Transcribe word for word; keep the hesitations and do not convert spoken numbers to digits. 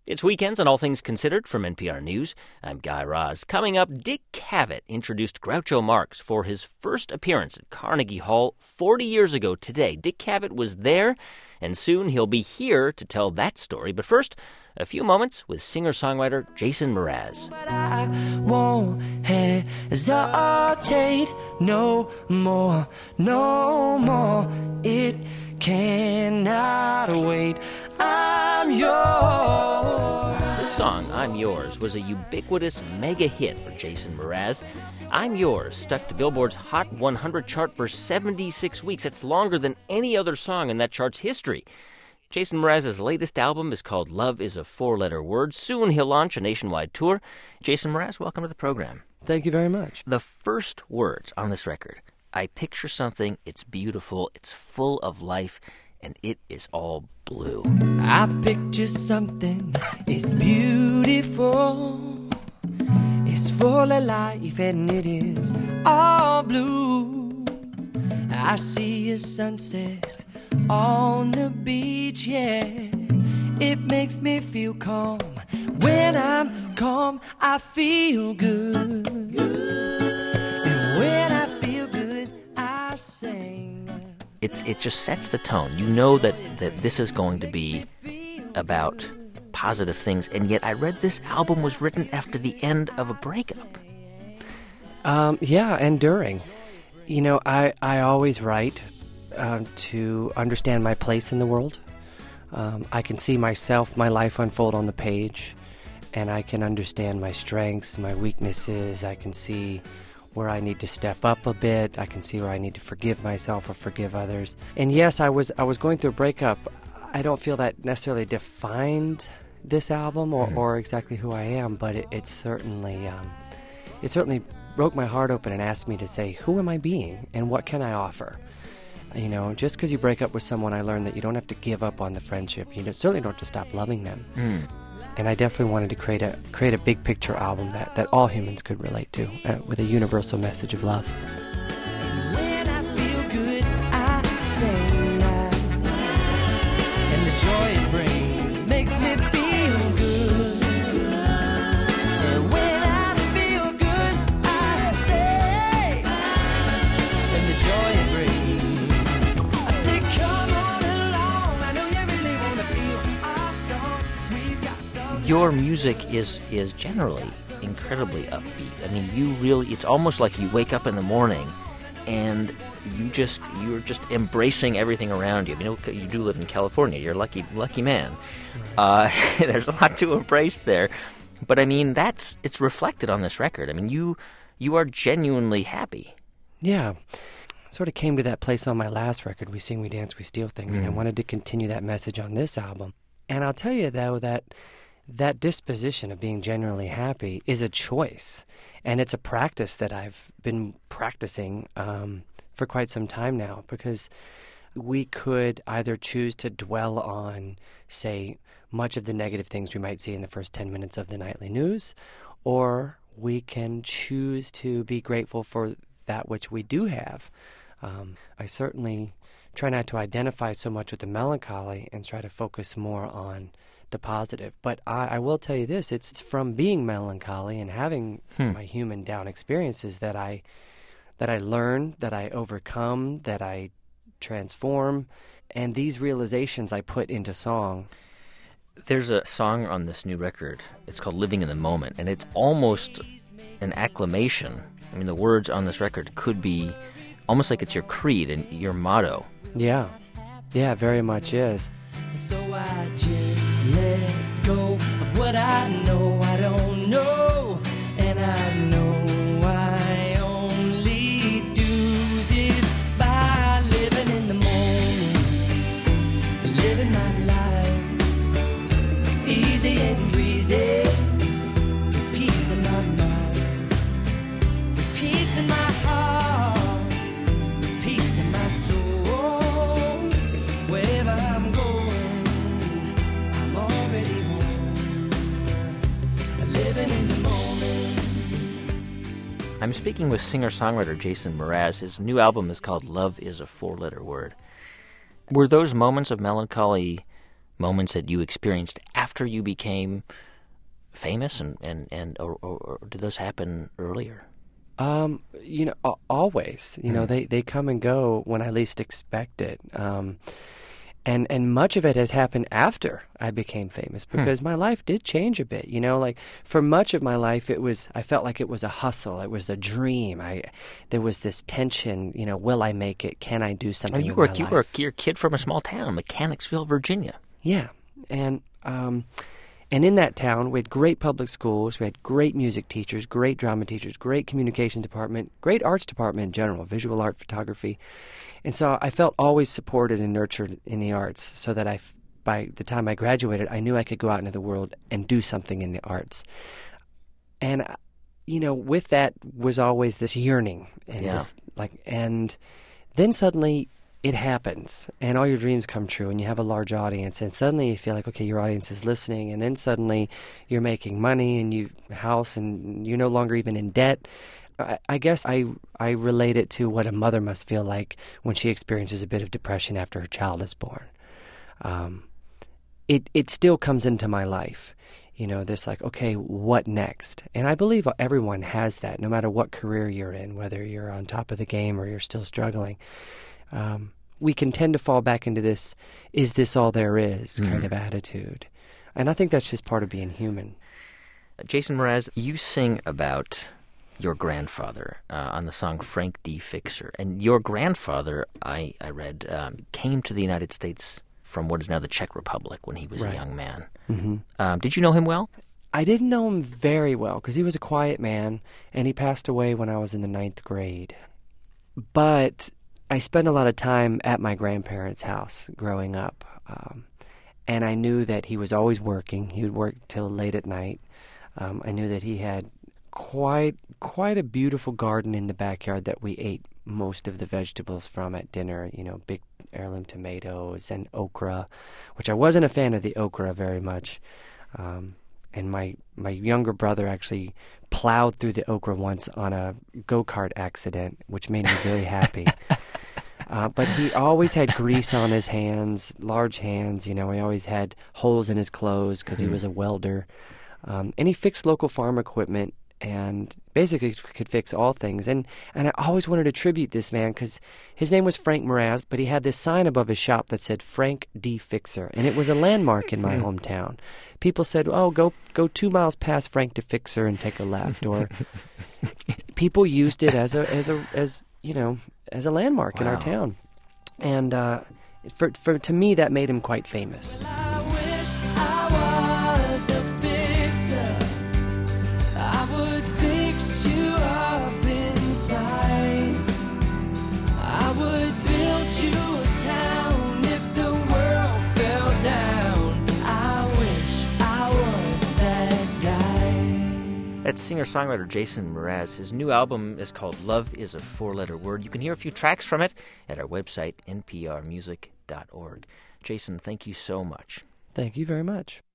It's Weekends on All Things Considered from N P R News. I'm Guy Raz. Coming up, Dick Cavett introduced Groucho Marx for his first appearance at Carnegie Hall forty years ago today. Dick Cavett was there, and soon he'll be here to tell that story. But first, a few moments with singer-songwriter Jason Mraz. But I won't hesitate no more, no more. It cannot wait. I'm yours. This song, I'm Yours, was a ubiquitous mega hit for Jason Mraz. I'm Yours stuck to Billboard's Hot one hundred chart for seventy-six weeks. That's longer than any other song in that chart's history. Jason Mraz's latest album is called Love is a Four-Letter Word. Soon he'll launch a nationwide tour. Jason Mraz, welcome to the program. Thank you very much. The first words on this record, I picture something, it's beautiful, it's full of life, and it is all blue. I picture something, it's beautiful, it's full of life, and it is all blue. I see a sunset on the beach, yeah, it makes me feel calm. When I'm calm, I feel good, and when I feel good, I sing. It's it just sets the tone. You know that, that this is going to be about positive things, and yet I read this album was written after the end of a breakup. Um, yeah, and during. You know, I, I always write uh, to understand my place in the world. Um, I can see myself, my life unfold on the page, and I can understand my strengths, my weaknesses. I can see where I need to step up a bit. I can see where I need to forgive myself or forgive others. And yes, I was I was going through a breakup. I don't feel that necessarily defined this album or, mm-hmm. or exactly who I am, but it, it certainly um, it certainly broke my heart open and asked me to say, who am I being and what can I offer? You know, just because you break up with someone, I learned that you don't have to give up on the friendship. You certainly don't have to stop loving them. Mm. And I definitely wanted to create a create a big picture album that, that all humans could relate to, uh, with a universal message of love. When I feel good, I sing that. And the joy it brings makes me feel good. And when I feel good, I sing. And the joy it brings, I say, come on along. I know you really want to feel our song. We've got some. Your music is is generally incredibly upbeat. I mean, you really, it's almost like you wake up in the morning and you just, you're just embracing everything around you. I mean, you do live in California. You're a lucky, lucky man. Uh, there's a lot to embrace there. But I mean, that's, it's reflected on this record. I mean, you, you are genuinely happy. Yeah. Sort of came to that place on my last record, We Sing, We Dance, We Steal Things, mm. and I wanted to continue that message on this album. And I'll tell you, though, that that disposition of being genuinely happy is a choice, and it's a practice that I've been practicing um, for quite some time now, because we could either choose to dwell on, say, much of the negative things we might see in the first ten minutes of the nightly news, or we can choose to be grateful for that which we do have. Um, I certainly try not to identify so much with the melancholy and try to focus more on the positive. But I, I will tell you this, it's from being melancholy and having hmm. my human down experiences that I that I learn, that I overcome, that I transform, and these realizations I put into song. There's a song on this new record, it's called Living in the Moment, and it's almost an acclamation. I mean, the words on this record could be almost like it's your creed and your motto. Yeah, yeah, it very much is. So I just let go of what I know I don't know, and I know I only do this by living in the moment, living my life, easy and breezy, peace in my mind, peace in my heart, peace in my soul, wherever I'm going. I'm speaking with singer-songwriter Jason Mraz. His new album is called Love is a Four-Letter Word. Were those moments of melancholy moments that you experienced after after you became famous, and, and, and or, or, or did those happen earlier? Um, you know, a- always. You know, Mm. they, they come and go when I least expect it. Um, and and much of it has happened after I became famous because my life did change a bit. You know, like for much of my life, it was I felt like it was a hustle. It was a dream. I there was this tension. You know, will I make it? Can I do something? And you with were my you life? were you're a kid from a small town, Mechanicsville, Virginia. Yeah, and um, and in that town, we had great public schools, we had great music teachers, great drama teachers, great communications department, great arts department in general, visual art, photography, and so I felt always supported and nurtured in the arts. So that I, by the time I graduated, I knew I could go out into the world and do something in the arts. And you know, with that was always this yearning and Yeah. this like, and then suddenly it happens and all your dreams come true and you have a large audience and suddenly you feel like, okay, your audience is listening, and then suddenly you're making money and you house and you're no longer even in debt. I, I guess I I relate it to what a mother must feel like when she experiences a bit of depression after her child is born. Um, it it still comes into my life. You know, there's like, okay, what next? And I believe everyone has that, no matter what career you're in, whether you're on top of the game or you're still struggling. Um, we can tend to fall back into this, is this all there is, kind Mhm. of attitude. And I think that's just part of being human. Jason Mraz, you sing about your grandfather uh, on the song Frank D. Fixer. And your grandfather, I, I read, um, came to the United States from what is now the Czech Republic when he was Right. a young man. Mm-hmm. Um, did you know him well? I didn't know him very well because he was a quiet man, and he passed away when I was in the ninth grade. But I spent a lot of time at my grandparents' house growing up, um, and I knew that he was always working. He would work till late at night. Um, I knew that he had quite quite a beautiful garden in the backyard that we ate most of the vegetables from at dinner. You know, big heirloom tomatoes and okra, which I wasn't a fan of the okra very much. Um, and my my younger brother actually plowed through the okra once on a go-kart accident, which made me very happy. Uh, but he always had grease on his hands, large hands. You know, he always had holes in his clothes because he was a welder. Um, and he fixed local farm equipment and basically could fix all things. And, and I always wanted to tribute this man because his name was Frank Mraz, but he had this sign above his shop that said Frank D. Fixer. And it was a landmark in my hometown. People said, oh, go go two miles past Frank D. Fixer and take a left. Or people used it as a, as a, as, you know, as a landmark in Wow. our town. And uh, for, for to me, that made him quite famous. I wish I was a fixer. I would fix you up inside. I would build you a town if the world fell down. I wish I was that guy. That's singer-songwriter Jason Mraz. His new album is called Love is a Four-Letter Word. You can hear a few tracks from it at our website, n p r music dot org. Jason, thank you so much. Thank you very much.